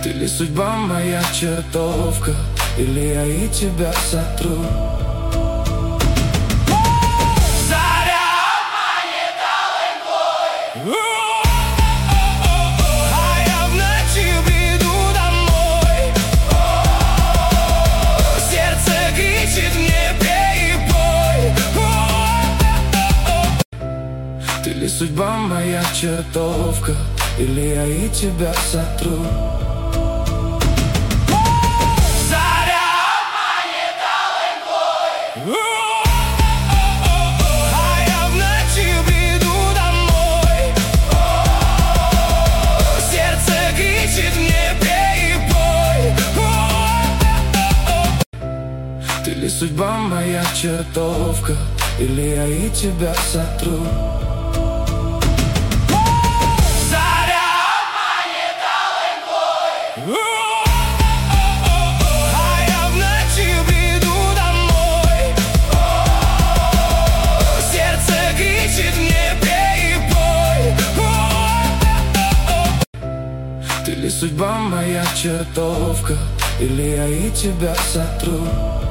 Ты ли судьба моя чертовка, или я и тебя сотру? Заря обманет алый бой, а я в ночи бреду домой. Сердце кричит мне: пей и пой. Ты ли судьба моя чертовка, или я и тебя сотру? А я в ночи бреду домой. Сердце кричит мне: пей и пой. Ты ли судьба моя чертовка, или я и тебя сотру? Заря обманет алый бой, а я в ночи бреду домой. Сердце кричит мне: пей и пой. Ты ли судьба моя чертовка, или я и тебя сотру?